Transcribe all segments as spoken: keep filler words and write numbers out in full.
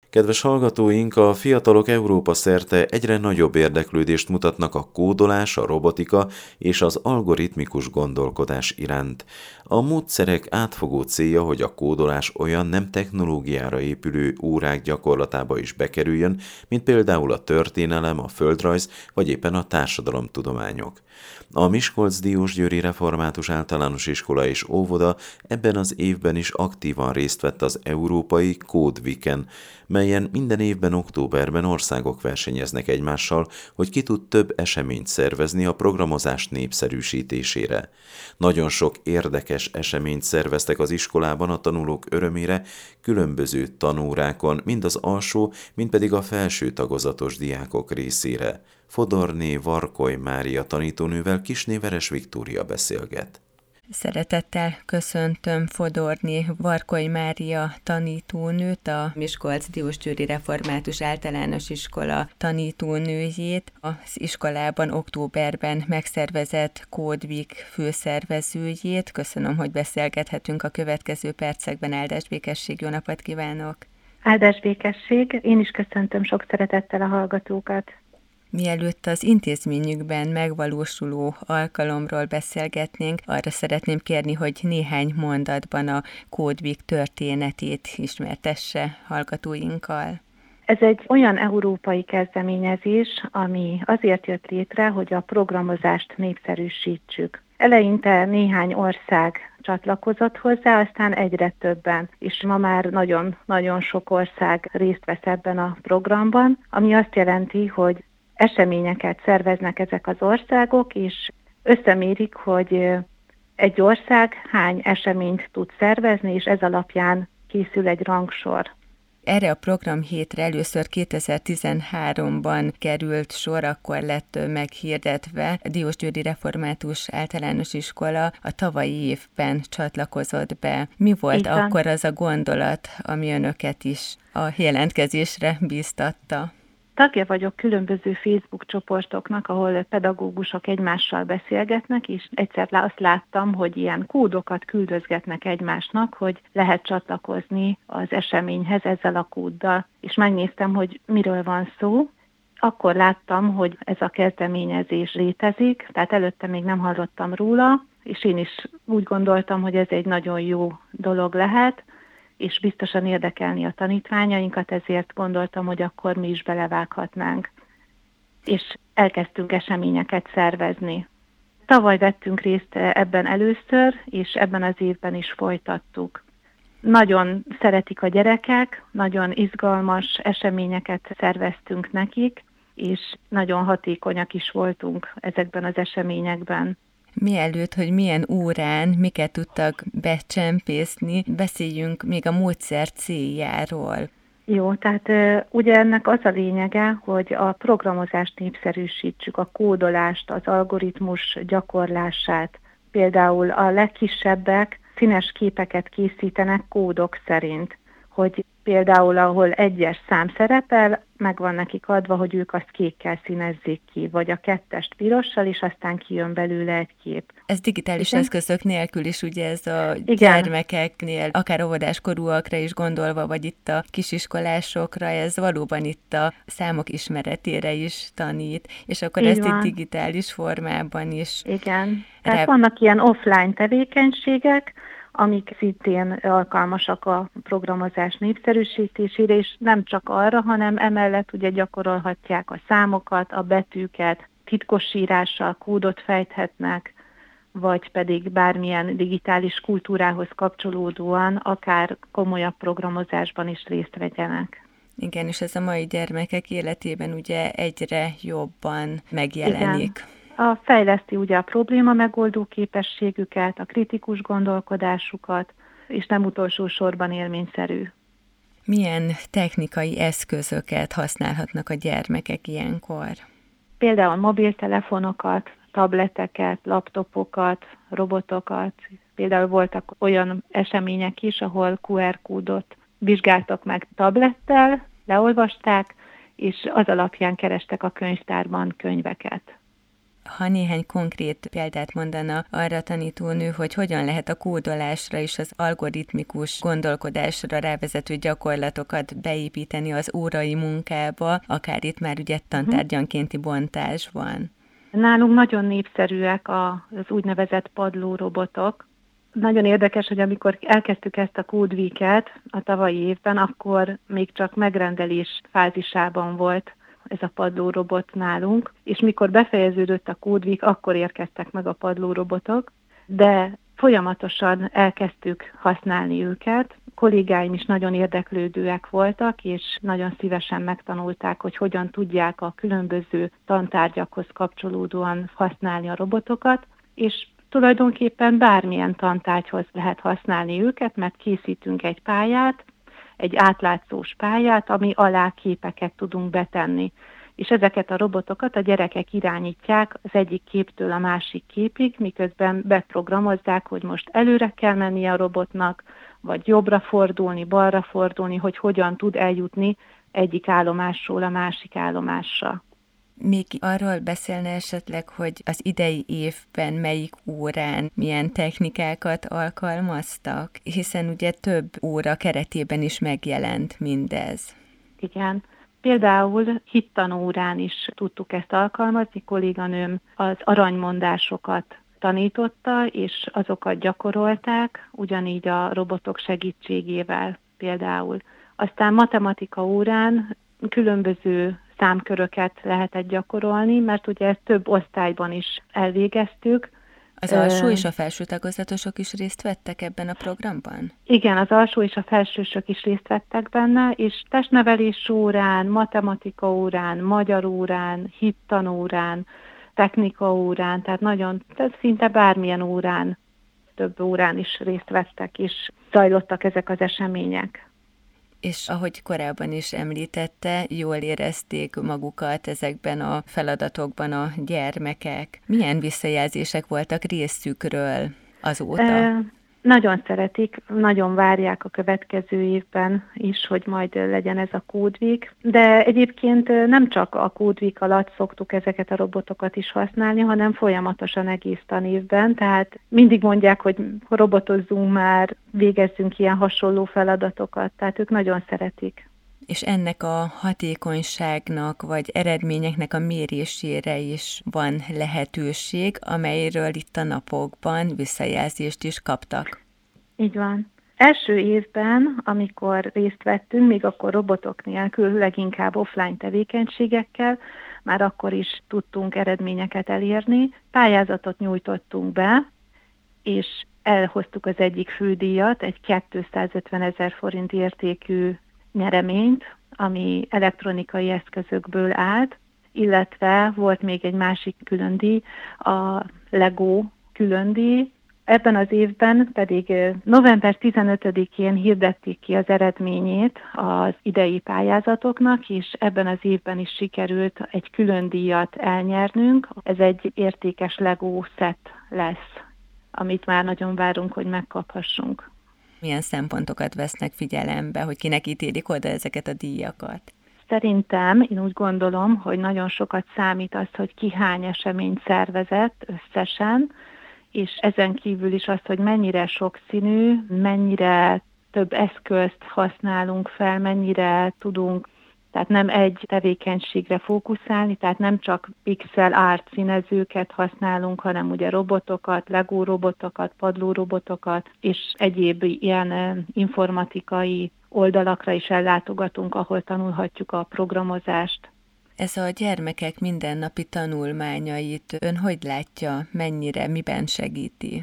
Kedves hallgatóink, a fiatalok Európa szerte egyre nagyobb érdeklődést mutatnak a kódolás, a robotika és az algoritmikus gondolkodás iránt. A módszerek átfogó célja, hogy a kódolás olyan nem technológiára épülő órák gyakorlatába is bekerüljön, mint például a történelem, a földrajz vagy éppen a társadalomtudományok. A Miskolc-Diósgyőri Református Általános Iskola és Óvoda ebben az évben is aktívan részt vett az Európai Code Weeken, melyen minden évben októberben országok versenyeznek egymással, hogy ki tud több eseményt szervezni a programozás népszerűsítésére. Nagyon sok érdekes eseményt szerveztek az iskolában a tanulók örömére, különböző tanórákon, mind az alsó, mind pedig a felső tagozatos diákok részére. Fodorné Varkoly Mária tanítónővel Kisné Veres Viktória beszélget. Szeretettel köszöntöm Fodorné Varkoly Mária tanítónőt, a Miskolc-Diósgyőri Református Általános Iskola tanítónőjét, az iskolában októberben megszervezett Code Week főszervezőjét. Köszönöm, hogy beszélgethetünk a következő percekben. Áldás békesség, jó napot kívánok! Áldás békesség, én is köszöntöm sok szeretettel a hallgatókat. Mielőtt az intézményükben megvalósuló alkalomról beszélgetnénk, arra szeretném kérni, hogy néhány mondatban a Code Week történetét ismertesse hallgatóinkkal. Ez egy olyan európai kezdeményezés, ami azért jött létre, hogy a programozást népszerűsítsük. Eleinte néhány ország csatlakozott hozzá, aztán egyre többen, és ma már nagyon-nagyon sok ország részt vesz ebben a programban, ami azt jelenti, hogy eseményeket szerveznek ezek az országok, és összemérik, hogy egy ország hány eseményt tud szervezni, és ez alapján készül egy rangsor. Erre a programhétre először kétezer-tizenháromban került sor, akkor lett meghirdetve. A Diósgyőri Református Általános Iskola a tavalyi évben csatlakozott be. Mi volt Igen. akkor az a gondolat, ami önöket is a jelentkezésre bíztatta? Tagja vagyok különböző Facebook csoportoknak, ahol pedagógusok egymással beszélgetnek, és egyszer azt láttam, hogy ilyen kódokat küldözgetnek egymásnak, hogy lehet csatlakozni az eseményhez ezzel a kóddal. És megnéztem, hogy miről van szó. Akkor láttam, hogy ez a kezdeményezés létezik, tehát előtte még nem hallottam róla, és én is úgy gondoltam, hogy ez egy nagyon jó dolog lehet, és biztosan érdekelni a tanítványainkat, ezért gondoltam, hogy akkor mi is belevághatnánk. És elkezdtünk eseményeket szervezni. Tavaly vettünk részt ebben először, és ebben az évben is folytattuk. Nagyon szeretik a gyerekek, nagyon izgalmas eseményeket szerveztünk nekik, és nagyon hatékonyak is voltunk ezekben az eseményekben. Mielőtt, hogy milyen órán miket tudtak becsempészni, beszéljünk még a módszer céljáról. Jó, tehát ugye ennek az a lényege, hogy a programozást népszerűsítsük, a kódolást, az algoritmus gyakorlását. Például a legkisebbek színes képeket készítenek kódok szerint, hogy például ahol egyes szám szerepel, meg van nekik adva, hogy ők azt kékkel színezzék ki, vagy a kettest pirossal, és aztán kijön belőle egy kép. Ez digitális Igen? eszközök nélkül is, ugye ez a Igen. gyermekeknél, akár óvodáskorúakra is gondolva, vagy itt a kisiskolásokra, ez valóban itt a számok ismeretére is tanít, és akkor Így ezt van. itt digitális formában is. Igen, tehát Rá... vannak ilyen offline tevékenységek, amik szintén alkalmasak a programozás népszerűsítésére, és nem csak arra, hanem emellett ugye gyakorolhatják a számokat, a betűket, titkosírással kódot fejthetnek, vagy pedig bármilyen digitális kultúrához kapcsolódóan akár komolyabb programozásban is részt vegyenek. Igen, és ez a mai gyermekek életében ugye egyre jobban megjelenik. Igen. A fejleszti ugye a probléma megoldó képességüket, a kritikus gondolkodásukat, és nem utolsó sorban élményszerű. Milyen technikai eszközöket használhatnak a gyermekek ilyenkor? Például mobiltelefonokat, tableteket, laptopokat, robotokat. Például voltak olyan események is, ahol kú er kódot vizsgáltak meg tablettel, leolvasták, és az alapján kerestek a könyvtárban könyveket. Ha néhány konkrét példát mondana arra tanítónő, hogy hogyan lehet a kódolásra és az algoritmikus gondolkodásra rávezető gyakorlatokat beépíteni az órai munkába, akár itt már ugye tantárgyankénti bontás van. Nálunk nagyon népszerűek az úgynevezett padlórobotok. Nagyon érdekes, hogy amikor elkezdtük ezt a Code Week-et a tavalyi évben, akkor még csak megrendelés fázisában volt ez a padlórobot nálunk, és mikor befejeződött a Code Week, akkor érkeztek meg a padlórobotok, de folyamatosan elkezdtük használni őket. Kollégáim is nagyon érdeklődőek voltak, és nagyon szívesen megtanulták, hogy hogyan tudják a különböző tantárgyakhoz kapcsolódóan használni a robotokat, és tulajdonképpen bármilyen tantárgyhoz lehet használni őket, mert készítünk egy pályát, egy átlátszós pályát, ami alá képeket tudunk betenni. És ezeket a robotokat a gyerekek irányítják az egyik képtől a másik képig, miközben beprogramozzák, hogy most előre kell mennie a robotnak, vagy jobbra fordulni, balra fordulni, hogy hogyan tud eljutni egyik állomásról a másik állomásra. Még arról beszélne esetleg, hogy az idei évben melyik órán milyen technikákat alkalmaztak, hiszen ugye több óra keretében is megjelent mindez. Igen. Például hittanórán is tudtuk ezt alkalmazni, kolléganőm az aranymondásokat tanította, és azokat gyakorolták, ugyanígy a robotok segítségével például. Aztán matematika órán különböző számköröket lehetett gyakorolni, mert ugye ezt több osztályban is elvégeztük. Az alsó és a felső tagozatosok is részt vettek ebben a programban? Igen, az alsó és a felsősök is részt vettek benne, és testnevelés órán, matematika órán, magyar órán, hittanórán, technika órán, tehát nagyon, tehát szinte bármilyen órán, több órán is részt vettek, és zajlottak ezek az események. És ahogy korábban is említette, jól érezték magukat ezekben a feladatokban a gyermekek. Milyen visszajelzések voltak részükről azóta? E, nagyon szeretik, nagyon várják a következő évben is, hogy majd legyen ez a Code Week. De egyébként nem csak a Code Week alatt szoktuk ezeket a robotokat is használni, hanem folyamatosan egész tanévben. Tehát mindig mondják, hogy robotozzunk már, végezzünk ilyen hasonló feladatokat. Tehát ők nagyon szeretik. És ennek a hatékonyságnak vagy eredményeknek a mérésére is van lehetőség, amelyről itt a napokban visszajelzést is kaptak. Így van. Első évben, amikor részt vettünk, még akkor robotok nélkül, leginkább offline tevékenységekkel, már akkor is tudtunk eredményeket elérni. Pályázatot nyújtottunk be, és elhoztuk az egyik fődíjat, egy kétszázötvenezer forint értékű nyereményt, ami elektronikai eszközökből állt, illetve volt még egy másik különdíj, a Lego különdíj. Ebben az évben pedig november tizenötödikén hirdették ki az eredményét az idei pályázatoknak, és ebben az évben is sikerült egy különdíjat elnyernünk. Ez egy értékes Lego set lesz, amit már nagyon várunk, hogy megkaphassunk. Milyen szempontokat vesznek figyelembe, hogy kinek ítélik oda ezeket a díjakat? Szerintem, én úgy gondolom, hogy nagyon sokat számít az, hogy ki hány eseményt szervezett összesen, és ezen kívül is az, hogy mennyire sokszínű, mennyire több eszközt használunk fel, mennyire tudunk, tehát nem egy tevékenységre fókuszálni, tehát nem csak pixel art színezőket használunk, hanem ugye robotokat, Lego robotokat, padló robotokat, és egyéb ilyen informatikai oldalakra is ellátogatunk, ahol tanulhatjuk a programozást. Ez a gyermekek mindennapi tanulmányait ön hogy látja, mennyire, miben segíti?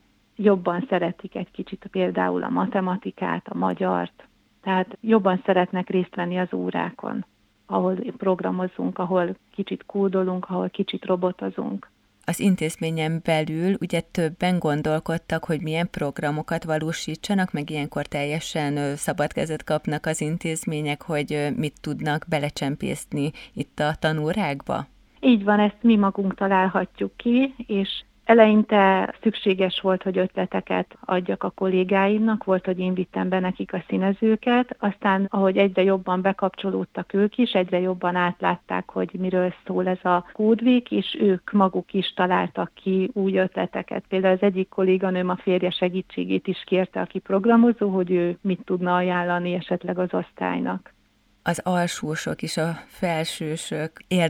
Jobban szeretik egy kicsit például a matematikát, a magyart, tehát jobban szeretnek részt venni az órákon, ahol programozunk, ahol kicsit kódolunk, ahol kicsit robotozunk. Az intézményen belül ugye többen gondolkodtak, hogy milyen programokat valósítsanak, meg ilyenkor teljesen szabad kezet kapnak az intézmények, hogy mit tudnak belecsempészni itt a tanórákba? Így van, ezt mi magunk találhatjuk ki, és Eleinte szükséges volt, hogy ötleteket adjak a kollégáimnak, volt, hogy én vittem be nekik a színezőket, aztán ahogy egyre jobban bekapcsolódtak ők is, egyre jobban átlátták, hogy miről szól ez a Code Week, és ők maguk is találtak ki új ötleteket. Például az egyik kolléganőm a férje segítségét is kérte, aki programozó, hogy ő mit tudna ajánlani esetleg az osztálynak. Az alsósok és a felsősök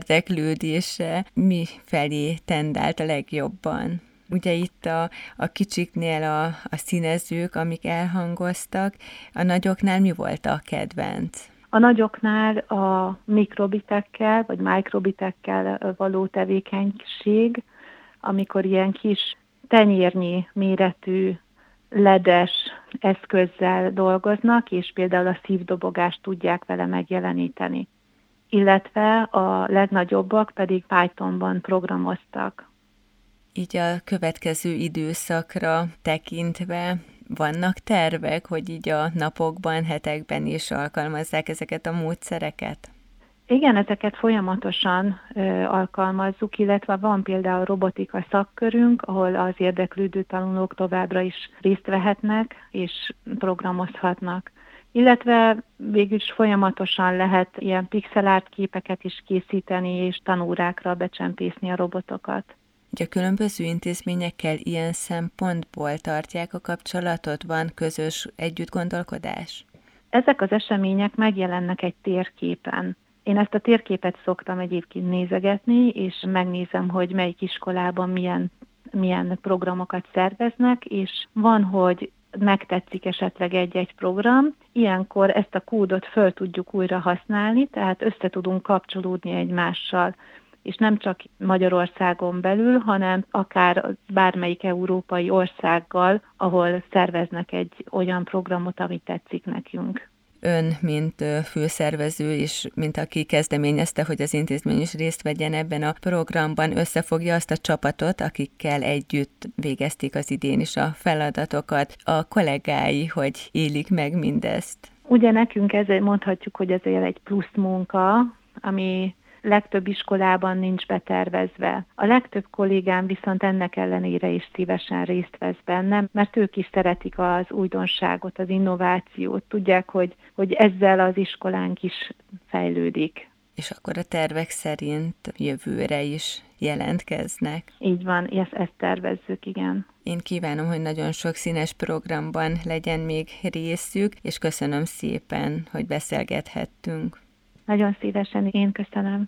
érdeklődése mi felé tendált a legjobban? Ugye itt a, a kicsiknél a, a színezők, amik elhangoztak, a nagyoknál mi volt a kedvenc? A nagyoknál a mikrobitekkel, vagy mikrobitekkel való tevékenység, amikor ilyen kis tenyérnyi méretű ledes eszközzel dolgoznak, és például a szívdobogást tudják vele megjeleníteni. Illetve a legnagyobbak pedig Pythonban programoztak. Így a következő időszakra tekintve vannak tervek, hogy így a napokban, hetekben is alkalmazzák ezeket a módszereket? Igen, ezeket folyamatosan ö, alkalmazzuk, illetve van például robotika szakkörünk, ahol az érdeklődő tanulók továbbra is részt vehetnek és programozhatnak. Illetve végül is folyamatosan lehet ilyen pixelárt képeket is készíteni és tanórákra becsempészni a robotokat. Ugye a különböző intézményekkel ilyen szempontból tartják a kapcsolatot? Van közös együttgondolkodás? Ezek az események megjelennek egy térképen. Én ezt a térképet szoktam egyébként nézegetni, és megnézem, hogy melyik iskolában milyen, milyen programokat szerveznek, és van, hogy megtetszik esetleg egy-egy program, ilyenkor ezt a kódot föl tudjuk újra használni, tehát össze tudunk kapcsolódni egymással, és nem csak Magyarországon belül, hanem akár bármelyik európai országgal, ahol szerveznek egy olyan programot, ami tetszik nekünk. Ön, mint főszervező, és mint aki kezdeményezte, hogy az intézmény is részt vegyen ebben a programban, összefogja azt a csapatot, akikkel együtt végezték az idén is a feladatokat, a kollégái, hogy élik meg mindezt. Ugye nekünk ez, mondhatjuk, hogy ezért egy plusz munka, ami legtöbb iskolában nincs betervezve. A legtöbb kollégám viszont ennek ellenére is szívesen részt vesz bennem, mert ők is szeretik az újdonságot, az innovációt, tudják, hogy, hogy ezzel az iskolánk is fejlődik. És akkor a tervek szerint jövőre is jelentkeznek. Így van, ezt, ezt tervezzük, igen. Én kívánom, hogy nagyon sok színes programban legyen még részük, és köszönöm szépen, hogy beszélgethettünk. Nagyon szívesen, én köszönöm.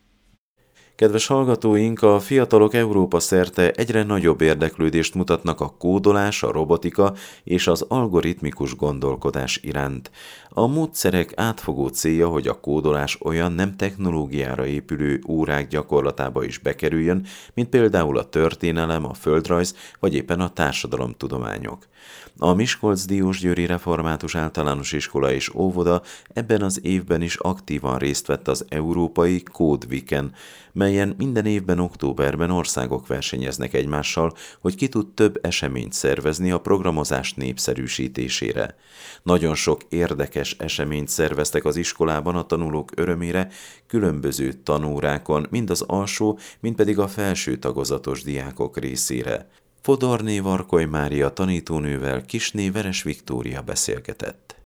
Kedves hallgatóink, a fiatalok Európa szerte egyre nagyobb érdeklődést mutatnak a kódolás, a robotika és az algoritmikus gondolkodás iránt. A módszerek átfogó célja, hogy a kódolás olyan nem technológiára épülő órák gyakorlatába is bekerüljön, mint például a történelem, a földrajz vagy éppen a társadalomtudományok. A Miskolc-Diósgyőri Református Általános Iskola és Óvoda ebben az évben is aktívan részt vett az Európai Code Weeken, melyen minden évben októberben országok versenyeznek egymással, hogy ki tud több eseményt szervezni a programozás népszerűsítésére. Nagyon sok érdekes eseményt szerveztek az iskolában a tanulók örömére, különböző tanórákon, mind az alsó, mind pedig a felső tagozatos diákok részére. Fodorné Varkoly Mária tanítónővel Kisné Veres Viktória beszélgetett.